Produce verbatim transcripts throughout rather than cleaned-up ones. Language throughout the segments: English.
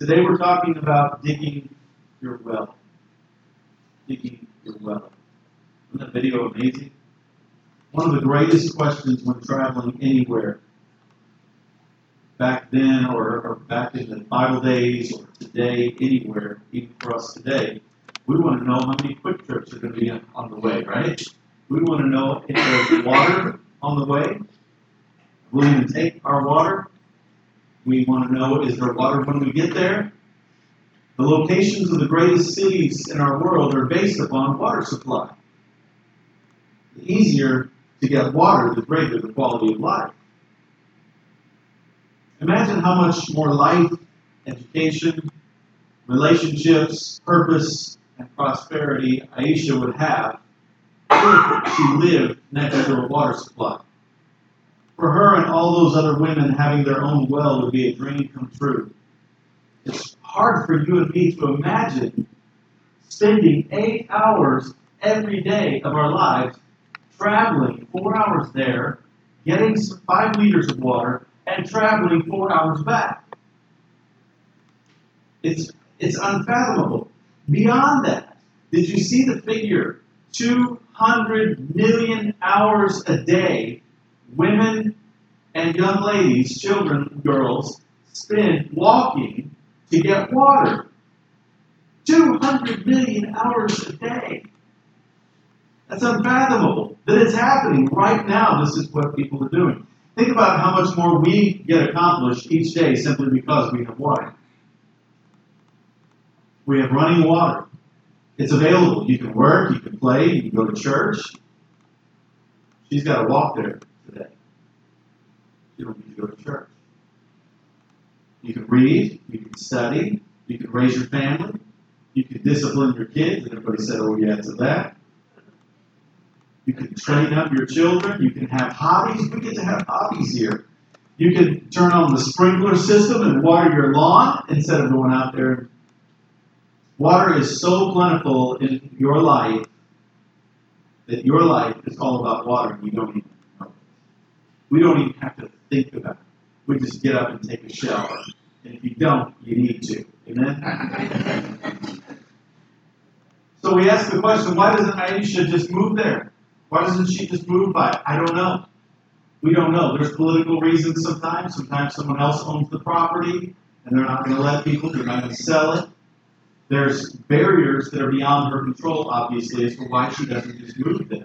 Today we're talking about digging your well. Digging your well. Isn't that video amazing? One of the greatest questions when traveling anywhere, back then or, or back in the Bible days or today, anywhere, even for us today, we want to know how many quick trips are going to be on the way, right? We want to know if there's water on the way. Will we even take our water? We want to know, is there water when we get there? The locations of the greatest cities in our world are based upon water supply. The easier to get water, the greater the quality of life. Imagine how much more life, education, relationships, purpose, and prosperity Aisha would have if she lived next to a water supply. For her and all those other women, having their own well would be a dream come true. It's hard for you and me to imagine spending eight hours every day of our lives traveling four hours there, getting five liters of water, and traveling four hours back. It's, it's unfathomable. Beyond that, did you see the figure? two hundred million hours a day women and young ladies, children, girls, spend walking to get water. two hundred million hours a day. That's unfathomable. That it's happening right now. This is what people are doing. Think about how much more we get accomplished each day simply because we have water. We have running water. It's available. You can work, you can play, you can go to church. She's got to walk there today. You don't need to go to church. You can read, you can study, you can raise your family, you can discipline your kids. Everybody said, oh yeah, to that. You can train up your children. You can have hobbies. We get to have hobbies here. You can turn on the sprinkler system and water your lawn instead of going out there. Water is so plentiful in your life that your life is all about water and you don't even know it. We don't even have to think about it. We just get up and take a shower. And if you don't, you need to. Amen? So we ask the question, why doesn't Aisha just move there? Why doesn't she just move by it? I don't know. We don't know. There's political reasons sometimes. Sometimes someone else owns the property and they're not going to let people. They're not going to sell it. There's barriers that are beyond her control, obviously, as to why she doesn't just move there.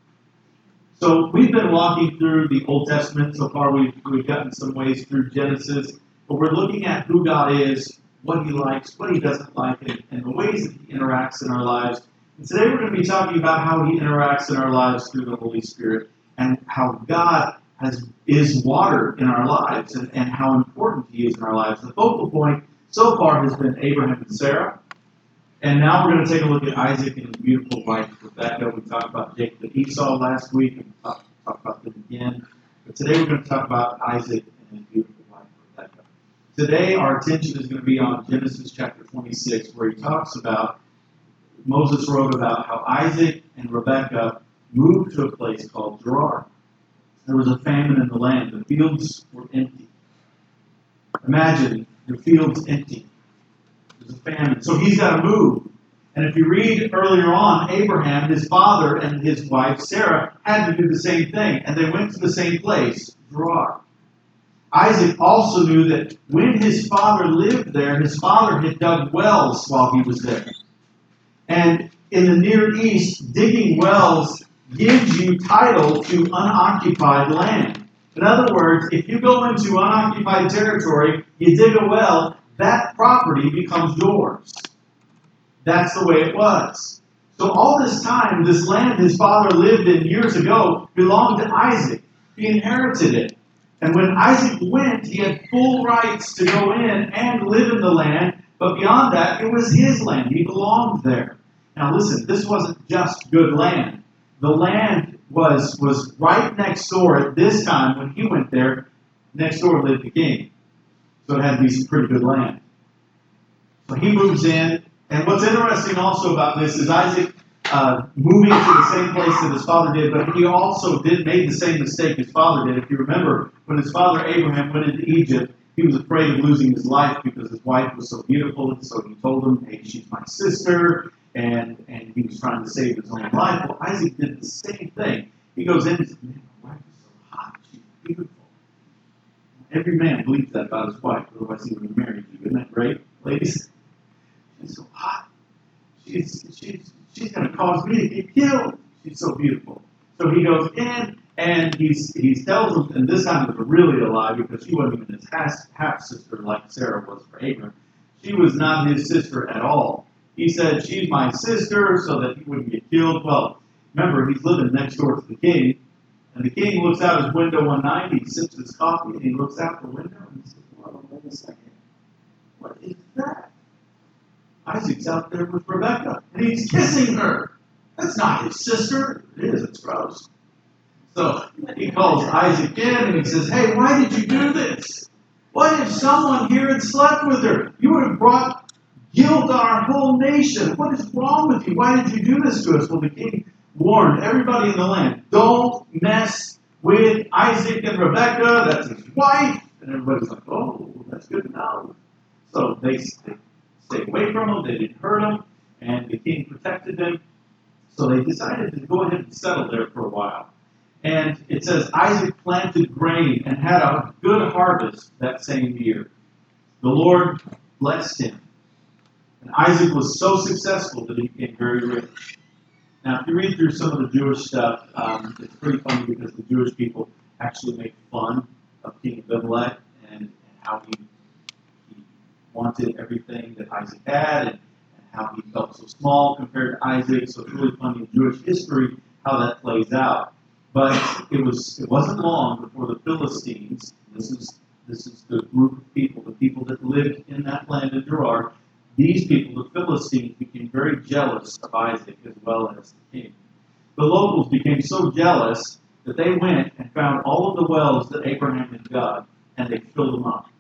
So we've been walking through the Old Testament. So far we've, we've gotten some ways through Genesis. But we're looking at who God is, what He likes, what He doesn't like, and, and the ways that He interacts in our lives. And today we're going to be talking about how He interacts in our lives through the Holy Spirit and how God has is water in our lives and, and how important He is in our lives. The focal point so far has been Abraham and Sarah. And now we're going to take a look at Isaac and his beautiful wife, Rebekah. We talked about Jacob and Esau last week, and we'll talk, talk about them again. But today we're going to talk about Isaac and his beautiful wife, Rebekah. Today our attention is going to be on Genesis chapter twenty-six, where he talks about, Moses wrote about how Isaac and Rebekah moved to a place called Gerar. There was a famine in the land. The fields were empty. Imagine the fields empty. There's a famine. So he's got to move. And if you read earlier on, Abraham, his father, and his wife, Sarah, had to do the same thing. And they went to the same place, Gerar. Isaac also knew that when his father lived there, his father had dug wells while he was there. And in the Near East, digging wells gives you title to unoccupied land. In other words, if you go into unoccupied territory, you dig a well, that property becomes yours. That's the way it was. So all this time, this land his father lived in years ago belonged to Isaac. He inherited it. And when Isaac went, he had full rights to go in and live in the land. But beyond that, it was his land. He belonged there. Now listen, this wasn't just good land. The land was, was right next door at this time when he went there. Next door lived the king. So it had to be some pretty good land. So he moves in. And what's interesting also about this is Isaac uh, moving to the same place that his father did, but he also did made the same mistake his father did. If you remember, when his father Abraham went into Egypt, he was afraid of losing his life because his wife was so beautiful, and so he told him, hey, she's my sister, and, and he was trying to save his own life. Well, Isaac did the same thing. He goes in and says, man, my wife is so hot, she's beautiful. Every man believes that about his wife, otherwise he wouldn't marry you. Isn't that great, ladies? She's so hot. She's, she's, she's going to cause me to get killed. She's so beautiful. So he goes in, and he's, he tells him, and this time it was really a lie because she wasn't even his half-sister like Sarah was for Abram. She was not his sister at all. He said, she's my sister so that he wouldn't get killed. Well, remember, he's living next door to the king, and the king looks out his window one night, he sips his coffee, and he looks out the window, and he says, well, wait a second. What is that? Isaac's out there with Rebekah, and he's kissing her. That's not his sister. It is, it's gross. So he calls Isaac in, and he says, hey, why did you do this? What if someone here had slept with her? You would have brought guilt on our whole nation. What is wrong with you? Why did you do this to us? Well, the king warned everybody in the land, don't mess with Isaac and Rebekah. That's his wife. And everybody's like, oh, that's good to know. So they, they stayed away from him. They didn't hurt him. And the king protected them. So they decided to go ahead and settle there for a while. And it says Isaac planted grain and had a good harvest that same year. The Lord blessed him. And Isaac was so successful that he became very rich. Now, if you read through some of the Jewish stuff, um, it's pretty funny because the Jewish people actually make fun of King Abimelech and, and how he, he wanted everything that Isaac had, and, and how he felt so small compared to Isaac. So it's really funny in Jewish history how that plays out. But it was it wasn't long before the Philistines, this is this is the group of people, the people that lived in that land of Gerar, these people, the Philistines, became very jealous of Isaac as well as the king. The locals became so jealous that they went and found all of the wells that Abraham had dug, and they filled them up.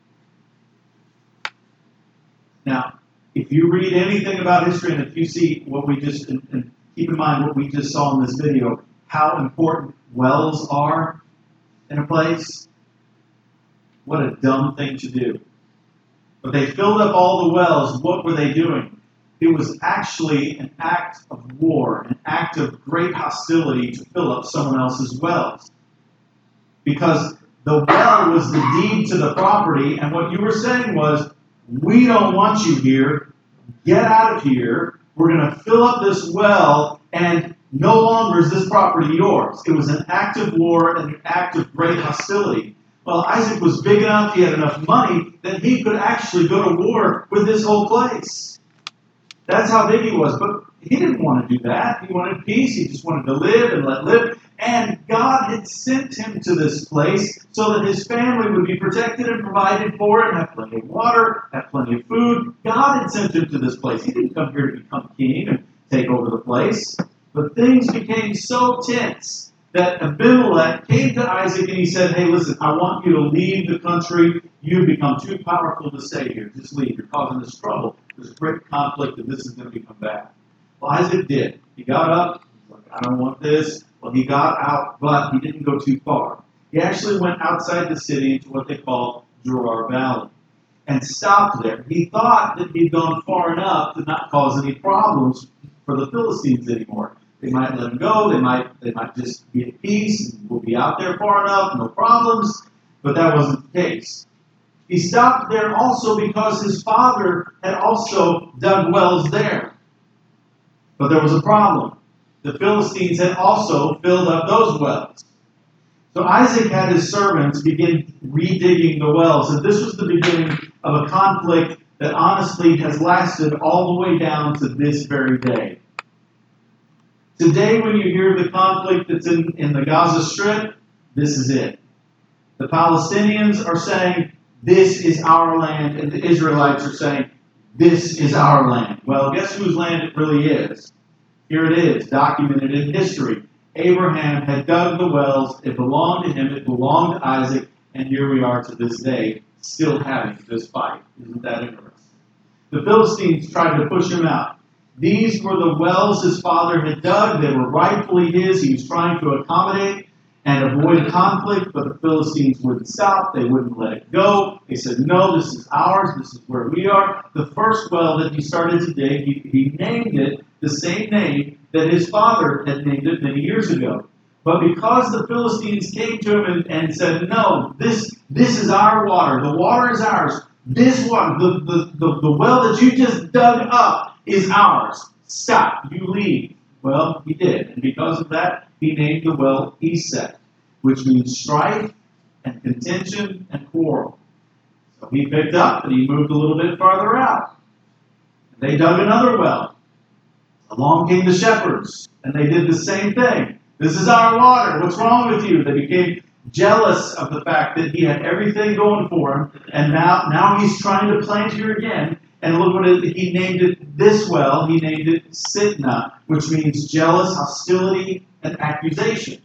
Now, if you read anything about history, and if you see what we just, and, and keep in mind what we just saw in this video, how important wells are in a place, what a dumb thing to do. But they filled up all the wells. What were they doing? It was actually an act of war, an act of great hostility to fill up someone else's wells. Because the well was the deed to the property, and what you were saying was, we don't want you here. Get out of here. We're going to fill up this well, and no longer is this property yours. It was an act of war and an act of great hostility. Well, Isaac was big enough, he had enough money, that he could actually go to war with this whole place. That's how big he was. But he didn't want to do that. He wanted peace. He just wanted to live and let live. And God had sent him to this place so that his family would be protected and provided for and have plenty of water, have plenty of food. God had sent him to this place. He didn't come here to become king and take over the place. But things became so tense that Abimelech came to Isaac and he said, hey, listen, I want you to leave the country. You've become too powerful to stay here. Just leave. You're causing this trouble. There's a great conflict and this is going to become bad. Well, Isaac did. He got up. He's like, I don't want this. Well, he got out, but he didn't go too far. He actually went outside the city into what they call Gerar Valley and stopped there. He thought that he'd gone far enough to not cause any problems for the Philistines anymore. They might let him go. They might they might just be at peace. And we'll be out there far enough, no problems. But that wasn't the case. He stopped there also because his father had also dug wells there. But there was a problem. The Philistines had also filled up those wells. So Isaac had his servants begin redigging the wells. And this was the beginning of a conflict that honestly has lasted all the way down to this very day. Today, when you hear the conflict that's in, in the Gaza Strip, this is it. The Palestinians are saying, this is our land, and the Israelites are saying, this is our land. Well, guess whose land it really is? Here it is, documented in history. Abraham had dug the wells. It belonged to him. It belonged to Isaac. And here we are to this day, still having this fight. Isn't that interesting? The Philistines tried to push him out. These were the wells his father had dug. They were rightfully his. He was trying to accommodate. and avoid conflict, but the Philistines wouldn't stop. They wouldn't let it go. They said, no, this is ours. This is where we are. The first well that he started to dig, he, he named it the same name that his father had named it many years ago. But because the Philistines came to him and, and said, no, this, this is our water. The water is ours. This water, the, the, the, the well that you just dug up is ours. Stop. You leave. Well, he did. And because of that, he named the well Esek, which means strife and contention and quarrel. So he picked up and he moved a little bit farther out. And they dug another well. Along came the shepherds, and they did the same thing. This is our water. What's wrong with you? They became jealous of the fact that he had everything going for him, and now, now he's trying to plant here again. And look what it, he named it this well. He named it Sitnah, which means jealous, hostility, and accusation.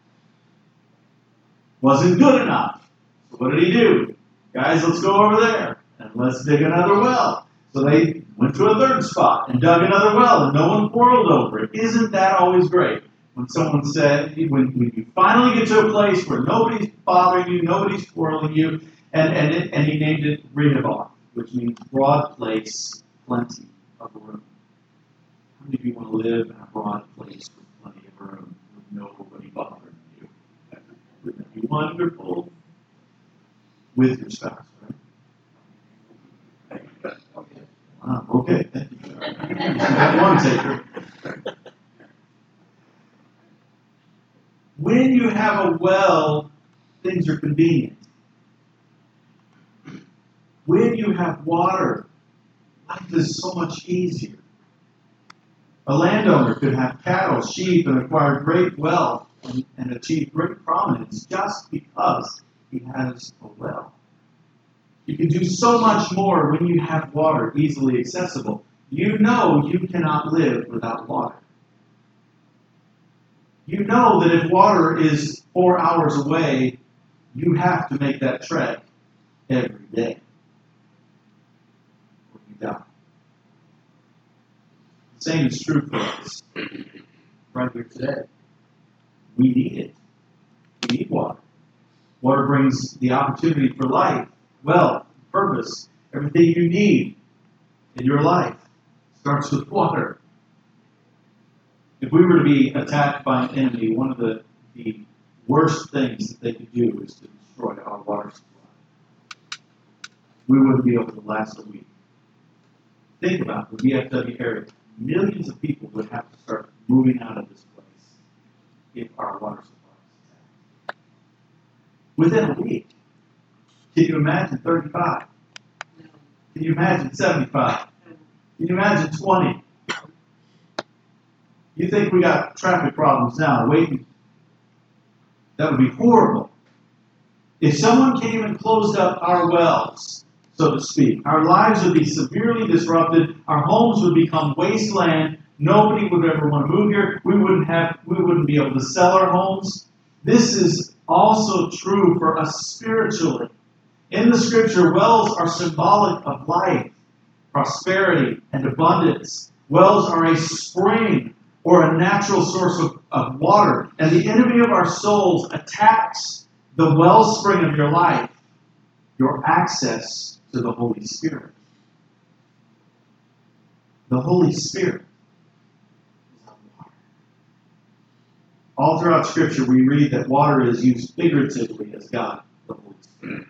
Wasn't good enough. So what did he do? Guys, let's go over there and let's dig another well. So they went to a third spot and dug another well, and no one quarreled over it. Isn't that always great? When someone said, when, when you finally get to a place where nobody's bothering you, nobody's quarreling you, and, and, it, and he named it Rehoboth, which means broad place, plenty of room. How many of you want to live in a broad place with plenty of room, with nobody bothering you? Wouldn't that be wonderful? With your spouse, right? Wow, okay, thank you. You got one taker. When you have a well, things are convenient. When you have water, life is so much easier. A landowner could have cattle, sheep, and acquire great wealth and, and achieve great prominence just because he has a well. You can do so much more when you have water easily accessible. You know you cannot live without water. You know that if water is four hours away, you have to make that trek every day. Or you die. The same is true for us right here today. We need it. We need water. Water brings the opportunity for life, wealth, purpose. Everything you need in your life starts with water. If we were to be attacked by an enemy, one of the, the worst things that they could do is to destroy our water supply. We wouldn't be able to last a week. Think about the D F W area. Millions of people would have to start moving out of this place if our water supply is attacked. Within a week. Can you imagine thirty-five? Can you imagine seventy-five? Can you imagine twenty? You think we got traffic problems now, waiting? That would be horrible. If someone came and closed up our wells, so to speak, our lives would be severely disrupted. Our homes would become wasteland. Nobody would ever want to move here. We wouldn't have. We wouldn't be able to sell our homes. This is also true for us spiritually. In the Scripture, wells are symbolic of life, prosperity, and abundance. Wells are a spring or a natural source of, of water. And the enemy of our souls attacks the wellspring of your life, your access to the Holy Spirit. The Holy Spirit is our water. All throughout Scripture, we read that water is used figuratively as God, the Holy Spirit.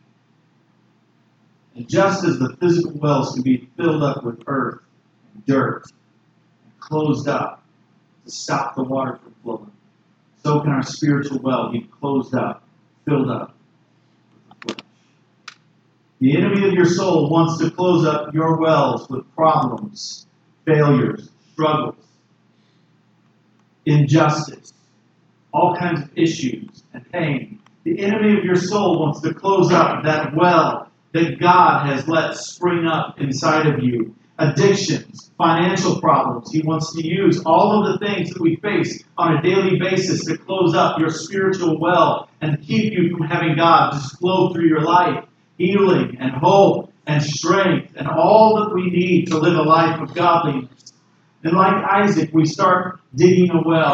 And just as the physical wells can be filled up with earth and dirt and closed up to stop the water from flowing, so can our spiritual well be closed up, filled up with the flesh. The enemy of your soul wants to close up your wells with problems, failures, struggles, injustice, all kinds of issues and pain. The enemy of your soul wants to close up that well that God has let spring up inside of you. Addictions, financial problems. He wants to use all of the things that we face on a daily basis to close up your spiritual well and keep you from having God just flow through your life. Healing and hope and strength and all that we need to live a life of godliness. And like Isaac, we start digging a well.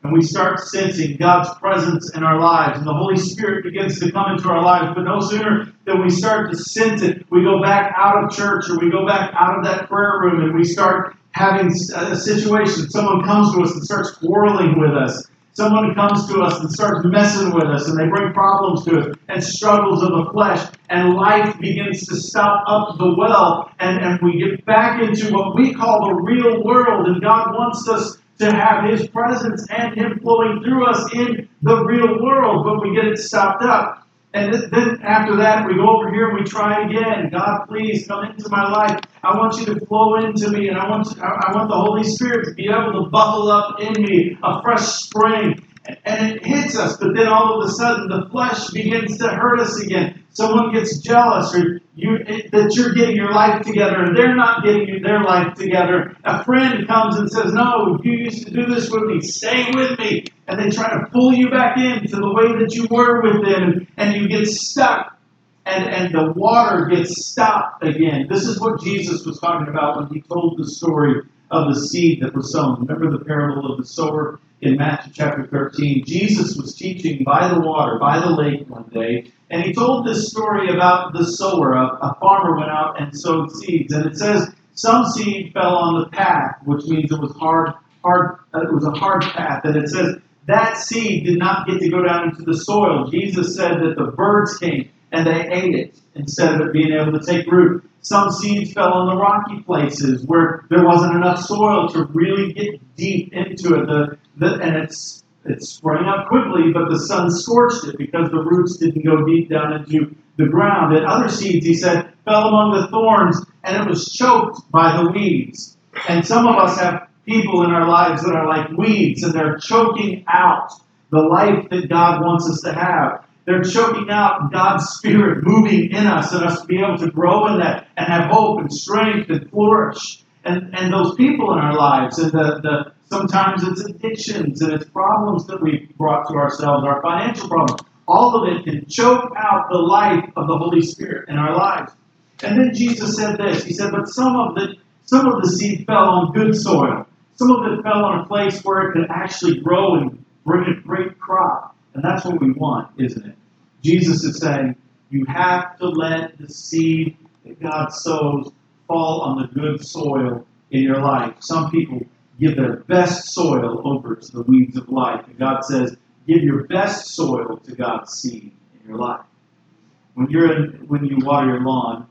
and we start sensing God's presence in our lives, and the Holy Spirit begins to come into our lives. But no sooner than we start to sense it, we go back out of church, or we go back out of that prayer room, and we start having a situation. Someone comes to us and starts quarreling with us. Someone comes to us and starts messing with us, and they bring problems to us and struggles of the flesh, and life begins to stop up the well, and, and we get back into what we call the real world, and God wants us to have His presence and Him flowing through us in the real world, but we get it stopped up. And then after that, we go over here and we try again. God, please come into my life. I want you to flow into me, and I want you, I want the Holy Spirit to be able to bubble up in me, a fresh spring. And it hits us, but then all of a sudden the flesh begins to hurt us again. Someone gets jealous, or you it, that you're getting your life together and they're not getting their life together. A friend comes and says, no, you used to do this with me. Stay with me. And they try to pull you back into the way that you were with them, and you get stuck. And, and the water gets stopped again. This is what Jesus was talking about when He told the story of the seed that was sown. Remember the parable of the sower in Matthew chapter thirteen? Jesus was teaching by the water, by the lake one day, and He told this story about the sower. A, a farmer went out and sowed seeds, and it says some seed fell on the path, which means it was hard, hard. Uh, it was a hard path, and it says that seed did not get to go down into the soil. Jesus said that the birds came and they ate it instead of it being able to take root. Some seeds fell on the rocky places where there wasn't enough soil to really get deep into it. The, the, and it's, it sprang up quickly, but the sun scorched it because the roots didn't go deep down into the ground. And other seeds, He said, fell among the thorns, and it was choked by the weeds. And some of us have people in our lives that are like weeds, and they're choking out the life that God wants us to have. They're choking out God's Spirit moving in us, and us to be able to grow in that and have hope and strength and flourish. And and those people in our lives, and the, the sometimes it's addictions and it's problems that we've brought to ourselves, our financial problems. All of it can choke out the life of the Holy Spirit in our lives. And then Jesus said this. He said, but some of the some of the seed fell on good soil. Some of it fell on a place where it could actually grow and bring a great crop. And that's what we want, isn't it? Jesus is saying, you have to let the seed that God sows fall on the good soil in your life. Some people give their best soil over to the weeds of life. And God says, give your best soil to God's seed in your life. When you're in, when you water your lawn,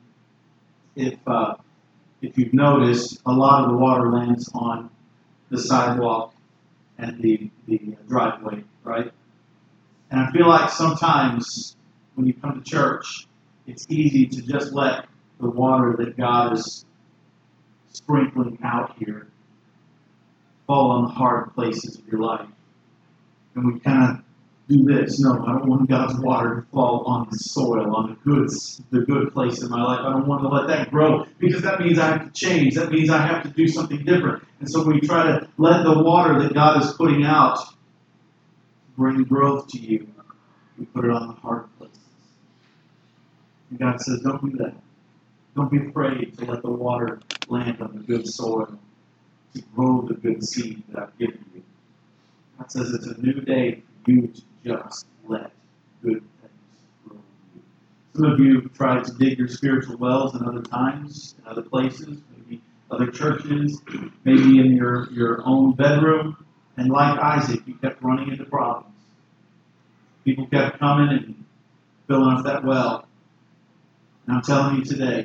if uh, if you've noticed, a lot of the water lands on the sidewalk and the, the driveway, right? And I feel like sometimes when you come to church, it's easy to just let the water that God is sprinkling out here fall on the hard places of your life. And we kind of do this. No, I don't want God's water to fall on the soil, on the good, the good place in my life. I don't want to let that grow, because that means I have to change. That means I have to do something different. And so we try to let the water that God is putting out bring growth to you. We put it on the hard places. And God says, don't do that. Don't be afraid to let the water land on the good soil, to grow the good seed that I've given you. God says it's a new day for you to just let good things grow in you. Some of you have tried to dig your spiritual wells in other times, in other places, maybe other churches, maybe in your, your own bedroom. And like Isaac, you kept running into problems. People kept coming and filling up that well. And I'm telling you today,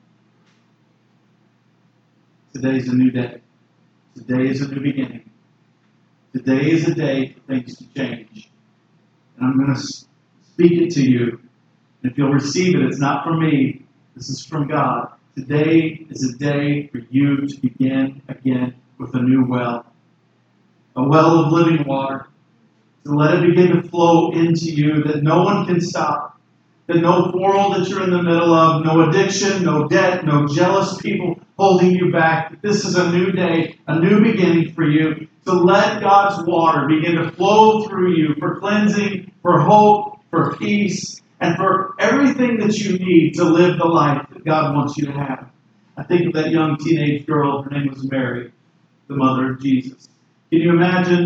today's a new day. Today is a new beginning. Today is a day for things to change. And I'm going to speak it to you. And if you'll receive it, it's not from me. This is from God. Today is a day for you to begin again with a new well. A well of living water. To let it begin to flow into you, that no one can stop. That no quarrel that you're in the middle of, no addiction, no debt, no jealous people holding you back. That this is a new day, a new beginning for you. To let God's water begin to flow through you for cleansing, for hope, for peace, and for everything that you need to live the life that God wants you to have. I think of that young teenage girl. Her name was Mary, the mother of Jesus. Can you imagine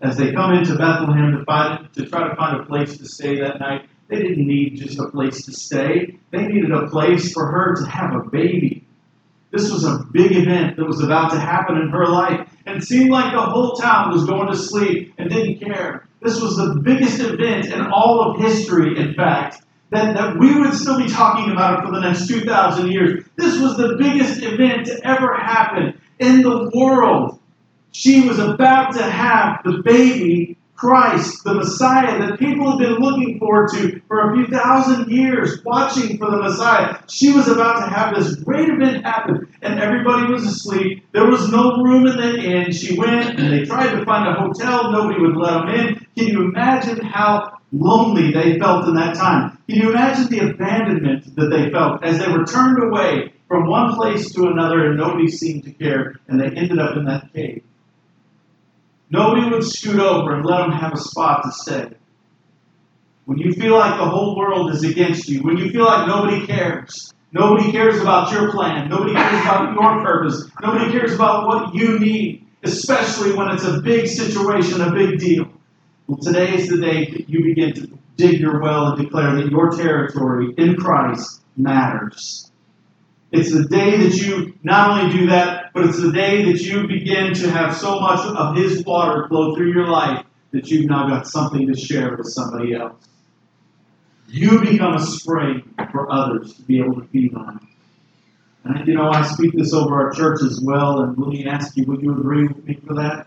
as they come into Bethlehem to, find, to try to find a place to stay that night, they didn't need just a place to stay. They needed a place for her to have a baby. This was a big event that was about to happen in her life. And it seemed like the whole town was going to sleep and didn't care. This was the biggest event in all of history, in fact, that, that we would still be talking about it for the next two thousand years. This was the biggest event to ever happen in the world. She was about to have the baby Christ, the Messiah that people have been looking forward to for a few thousand years, watching for the Messiah. She was about to have this great event happen, and everybody was asleep. There was no room in the inn. She went, and they tried to find a hotel. Nobody would let them in. Can you imagine how lonely they felt in that time? Can you imagine the abandonment that they felt as they were turned away from one place to another, and nobody seemed to care, and they ended up in that cave? Nobody would scoot over and let them have a spot to stay. When you feel like the whole world is against you, when you feel like nobody cares, nobody cares about your plan, nobody cares about your purpose, nobody cares about what you need, especially when it's a big situation, a big deal. Well, today is the day that you begin to dig your well and declare that your territory in Christ matters. It's the day that you not only do that, but it's the day that you begin to have so much of His water flow through your life that you've now got something to share with somebody else. You become a spring for others to be able to feed on. And you know, I speak this over our church as well, and let me ask you, would you agree with me for that?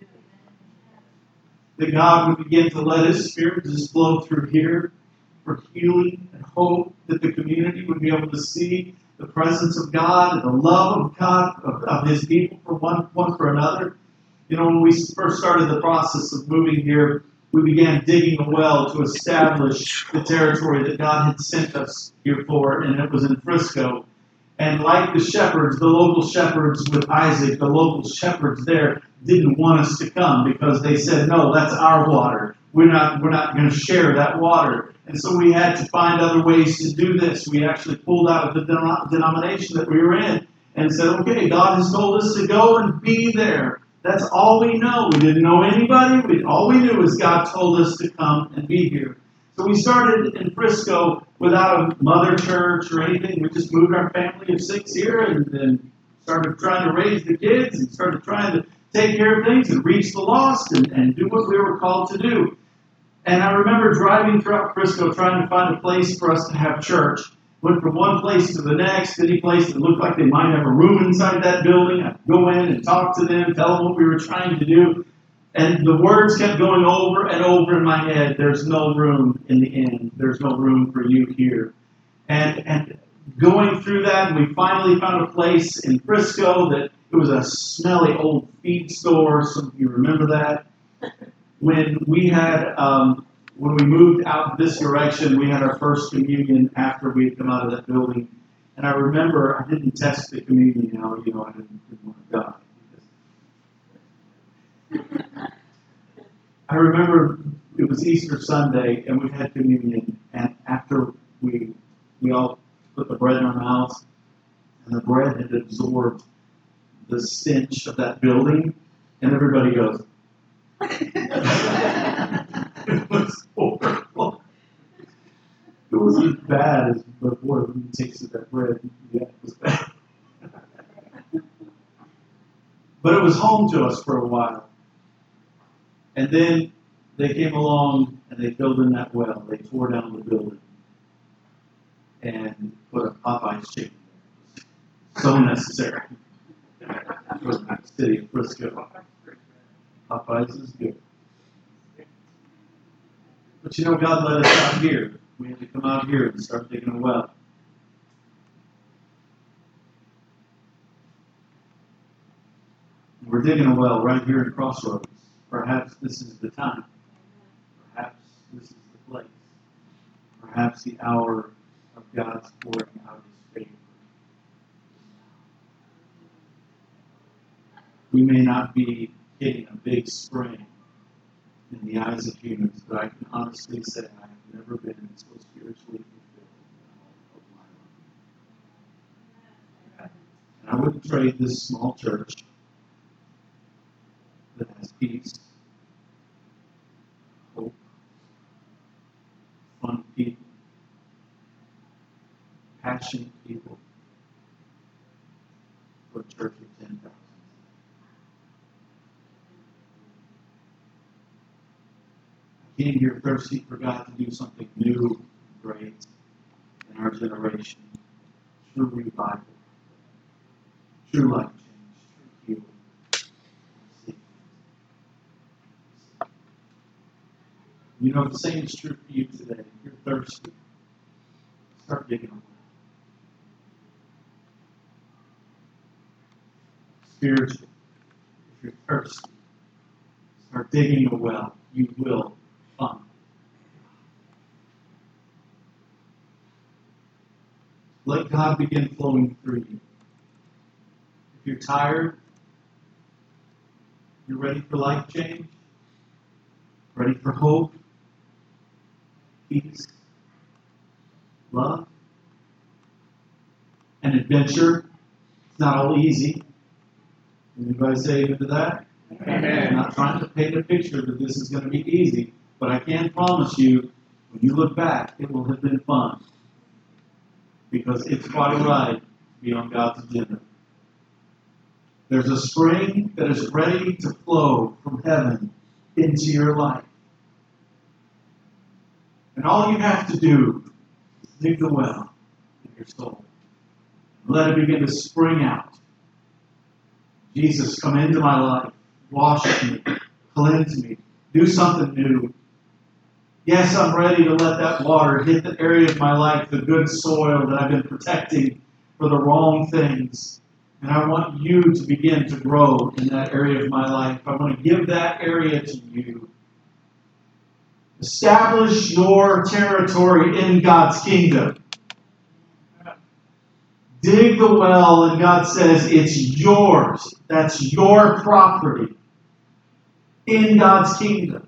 That God would begin to let His Spirit just flow through here for healing and hope, that the community would be able to see the presence of God and the love of God, of, of His people for one, one for another. You know, when we first started the process of moving here, we began digging a well to establish the territory that God had sent us here for, and it was in Frisco. And like the shepherds, the local shepherds with Isaac, the local shepherds there didn't want us to come because they said, no, that's our water. We're not, we're not going to share that water. And so we had to find other ways to do this. We actually pulled out of the denomination that we were in and said, okay, God has told us to go and be there. That's all we know. We didn't know anybody. We, all we knew is God told us to come and be here. So we started in Frisco without a mother church or anything. We just moved our family of six here and then started trying to raise the kids and started trying to take care of things and reach the lost and, and do what we were called to do. And I remember driving throughout Frisco trying to find a place for us to have church. Went from one place to the next, any place that looked like they might have a room inside that building. I'd go in and talk to them, tell them what we were trying to do. And the words kept going over and over in my head. There's no room in the inn. There's no room for you here. And, and going through that, we finally found a place in Frisco that it was a smelly old feed store. Some of you remember that. When we had, um, when we moved out this direction, we had our first communion after we had come out of that building. And I remember I didn't test the communion out, you know, I didn't, didn't want to die. I remember it was Easter Sunday, and we had communion. And after we we all put the bread in our mouths, and the bread had absorbed the stench of that building, and everybody goes, it was horrible. It was as bad as before when you tasted that bread. Yeah, it was bad. But it was home to us for a while. And then they came along and they filled in that well. They tore down the building and put a Popeye's chicken there. So necessary for the city of Frisco. Popeyes is good. But you know, God led us out here. We had to come out here and start digging a well. We're digging a well right here in Crossroads. Perhaps this is the time. Perhaps this is the place. Perhaps the hour of God's pouring out His favor. We may not be hitting a big spring in the eyes of humans, but I can honestly say I have never been so spiritually fulfilled in all of my life. And I wouldn't trade this small church that has peace, passionate people for a church of ten thousand. I came here thirsty for God to do something new and great in our generation. True revival, true life change, true healing. You know, the same is true for you today. If you're thirsty, start digging a well. Spiritually, if you're thirsty, start digging a well. You will find. Let God begin flowing through you. If you're tired, you're ready for life change, ready for hope, peace, love, and adventure. It's not all easy. Anybody say amen to that? Amen. I'm not trying to paint a picture that this is going to be easy, but I can promise you, when you look back, it will have been fun. Because it's quite a ride to be on God's agenda. There's a spring that is ready to flow from heaven into your life. And all you have to do is dig the well in your soul. Let it begin to spring out. Jesus, come into my life. Wash me. Cleanse me. Do something new. Yes, I'm ready to let that water hit the area of my life, the good soil that I've been protecting for the wrong things. And I want you to begin to grow in that area of my life. I want to give that area to you. Establish your territory in God's kingdom. Dig the well, and God says it's yours. That's your property in God's kingdom.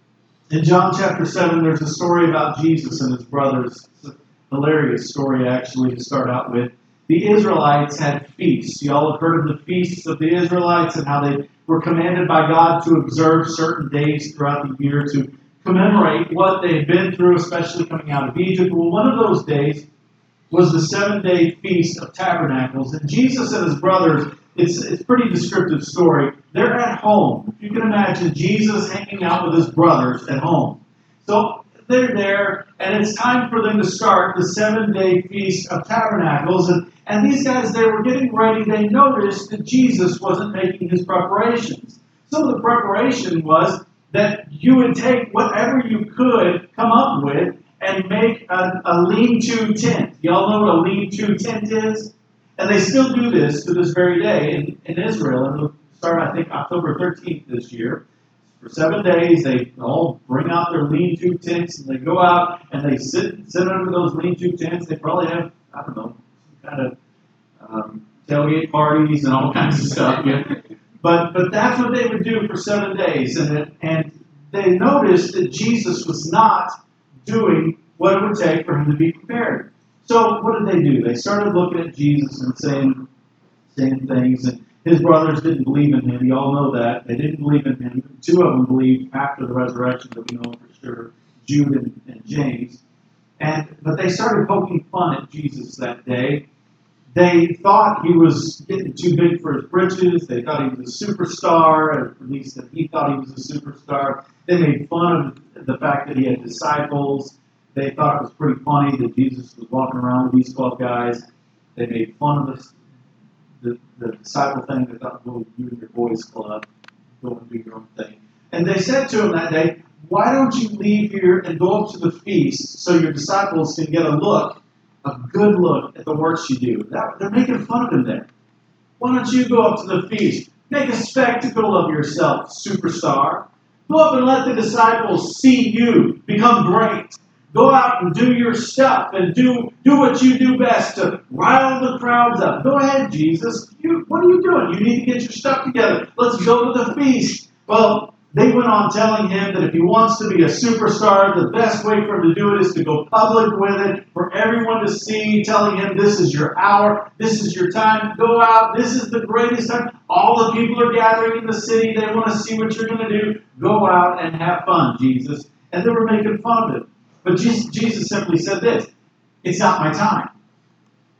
In John chapter seven, there's a story about Jesus and his brothers. It's a hilarious story, actually, to start out with. The Israelites had feasts. You all have heard of the feasts of the Israelites and how they were commanded by God to observe certain days throughout the year to commemorate what they had been through, especially coming out of Egypt. Well, one of those days was the seven-day Feast of Tabernacles. And Jesus and his brothers, it's, it's a pretty descriptive story. They're at home. If you can imagine Jesus hanging out with his brothers at home. So they're there, and it's time for them to start the seven-day Feast of Tabernacles. And, and these guys, they were getting ready. They noticed that Jesus wasn't making his preparations. So the preparation was that you would take whatever you could come up with and make a, a lean-to tent. Y'all know what a lean-to tent is? And they still do this to this very day in, in Israel. And it'll start, I think, October thirteenth this year. For seven days, they all bring out their lean-to tents, and they go out and they sit sit under those lean-to tents. They probably have, I don't know, some kind of um, tailgate parties and all kinds of stuff. Yeah. But but that's what they would do for seven days. And it, and they noticed that Jesus was not doing what it would take for him to be prepared. So what did they do? They started looking at Jesus and saying, saying things, and his brothers didn't believe in him. You all know that. They didn't believe in him. Two of them believed after the resurrection that we know for sure, Jude and, and James. And but they started poking fun at Jesus that day. They thought he was getting too big for his britches. They thought he was a superstar, or at least that he thought he was a superstar. They made fun of the fact that he had disciples. They thought it was pretty funny that Jesus was walking around with these twelve guys. They made fun of this, the, the disciple thing. They thought, well, you and your boys club, go and do your own thing. And they said to him that day, why don't you leave here and go up to the feast so your disciples can get a look, a good look at the works you do. That, they're making fun of him there. Why don't you go up to the feast? Make a spectacle of yourself, superstar. Go up and let the disciples see you become great. Go out and do your stuff and do, do what you do best to rile the crowds up. Go ahead, Jesus. You, what are you doing? You need to get your stuff together. Let's go to the feast. Well, they went on telling him that if he wants to be a superstar, the best way for him to do it is to go public with it, for everyone to see, telling him this is your hour, this is your time, go out, this is the greatest time. All the people are gathering in the city, they want to see what you're going to do. Go out and have fun, Jesus. And they were making fun of him. But Jesus, Jesus simply said this, it's not my time.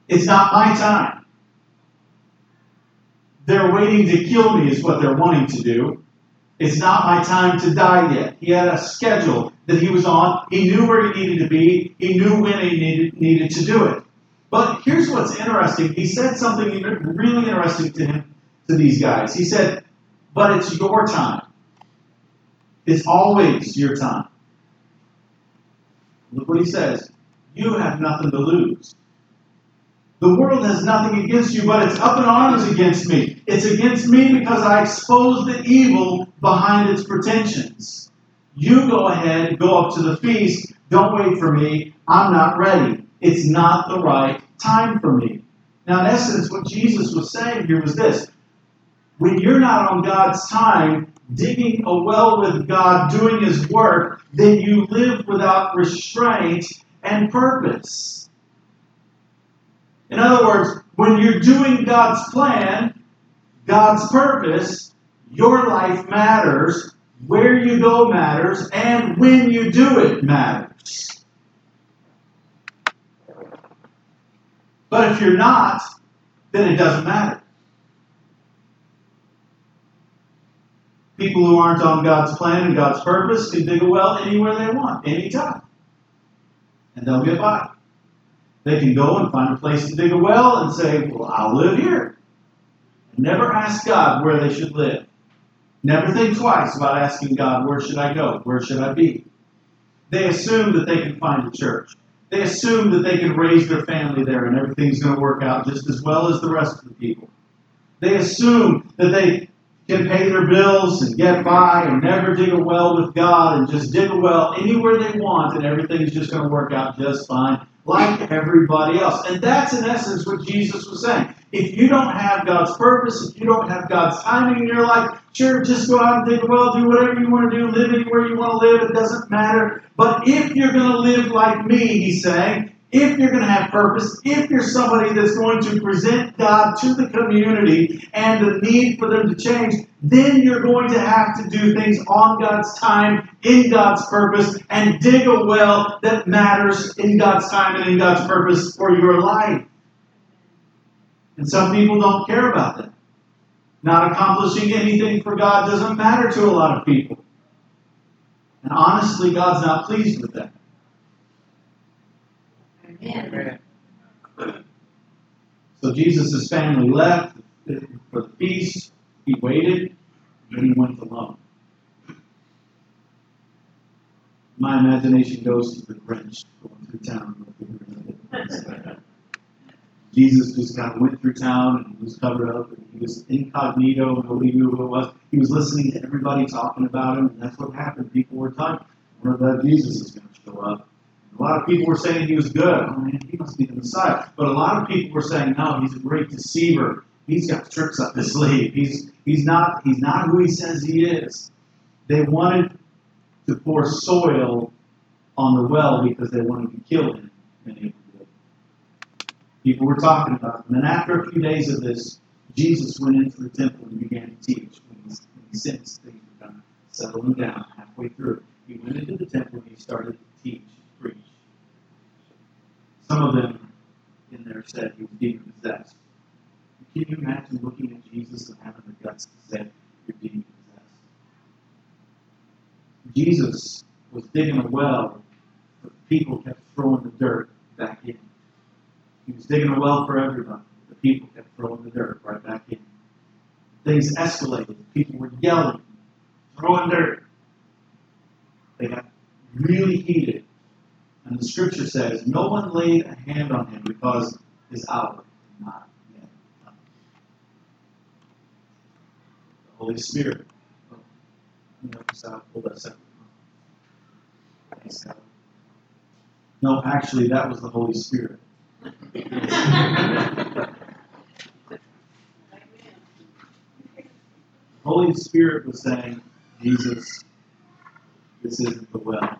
It's not my time. They're waiting to kill me is what they're wanting to do. It's not my time to die yet. He had a schedule that he was on. He knew where he needed to be. He knew when he needed, needed to do it. But here's what's interesting. He said something really interesting to him, to these guys. He said, but it's your time. It's always your time. Look what he says. You have nothing to lose. The world has nothing against you, but it's up in arms against me. It's against me because I exposed the evil behind its pretensions. You go ahead, go up to the feast. Don't wait for me. I'm not ready. It's not the right time for me. Now, in essence, what Jesus was saying here was this. When you're not on God's time, digging a well with God, doing His work, then you live without restraint and purpose. In other words, when you're doing God's plan, God's purpose, your life matters, where you go matters, and when you do it matters. But if you're not, then it doesn't matter. People who aren't on God's plan and God's purpose can dig a well anywhere they want, anytime. And they'll get by. They can go and find a place to dig a well and say, well, I'll live here. And never ask God where they should live. Never think twice about asking God, where should I go? Where should I be? They assume that they can find a church. They assume that they can raise their family there and everything's going to work out just as well as the rest of the people. They assume that they can pay their bills and get by and never dig a well with God and just dig a well anywhere they want and everything's just going to work out just fine like everybody else. And that's in essence what Jesus was saying. If you don't have God's purpose, if you don't have God's timing in your life, sure, just go out and dig a well, do whatever you want to do, live anywhere you want to live, it doesn't matter. But if you're going to live like me, he's saying, if you're going to have purpose, if you're somebody that's going to present God to the community and the need for them to change, then you're going to have to do things on God's time, in God's purpose, and dig a well that matters in God's time and in God's purpose for your life. And some people don't care about that. Not accomplishing anything for God doesn't matter to a lot of people. And honestly, God's not pleased with that. Amen. So Jesus' family left for the feast. He waited, and he went alone. My imagination goes to the Grinch going through town. Jesus just kind of went through town and he was covered up and he was incognito and nobody knew who it was. He was listening to everybody talking about him, and that's what happened. People were talking. I wonder if that Jesus is going to show up. A lot of people were saying he was good. Oh man, he must be the Messiah. But a lot of people were saying, no, he's a great deceiver. He's got tricks up his sleeve. He's he's not he's not who he says he is. They wanted to pour soil on the well because they wanted to kill him. Many people were talking about him. And then after a few days of this, Jesus went into the temple and began to teach. When he, when he sensed things were kind of settling down halfway through, he went into the temple and he started to teach. Preach. Some of them in there said he was demon possessed. Can you imagine looking at Jesus and having the guts to say you're demon possessed? Jesus was digging a well, but people kept throwing the dirt back in. He was digging a well for everybody. The people kept throwing the dirt right back in. Things escalated. People were yelling, throwing dirt. They got really heated. And the scripture says, no one laid a hand on him because his hour had not yet come. The Holy Spirit. Oh, you know, just out, hold that second. Thanks, God. No, actually, that was the Holy Spirit. Holy Spirit was saying, Jesus, this isn't the well.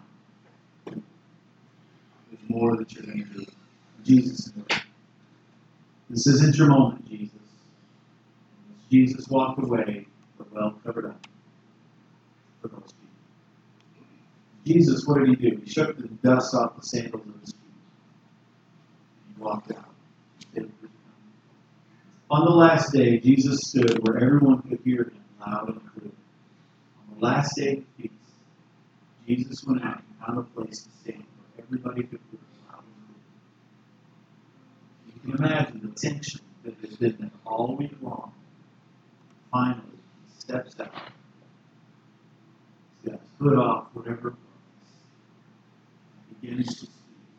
There's more that you're going to do. Jesus knew it. This isn't your moment, Jesus. As Jesus walked away, the well covered up for those people. Jesus, what did he do? He shook the dust off the sandals of his feet. He walked out. He On the last day, Jesus stood where everyone could hear him loud and clear. On the last day of the feast, Jesus went out and found a place to stand where everybody could hear him loud and clear. You can imagine the tension that has been there all week long. Finally, he steps out. He's got his hood off, whatever it was, and begins to speak.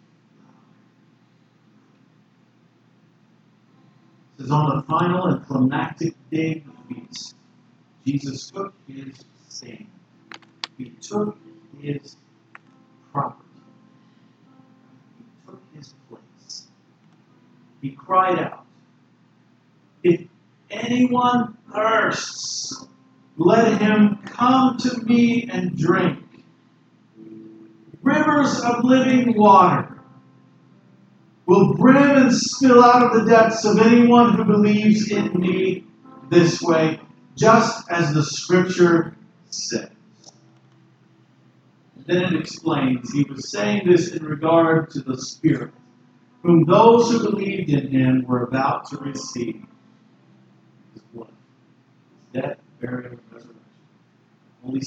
It says, on the final and climactic day of the feast, Jesus took his stand. He took his property. He took his place. He cried out, if anyone thirsts, let him come to me and drink. Rivers of living water will brim and spill out of the depths of anyone who believes in me this way, just as the Scripture says. And then it explains, he was saying this in regard to the Spirit, whom those who believed in him were about to receive. His blood, his death, burial, and resurrection.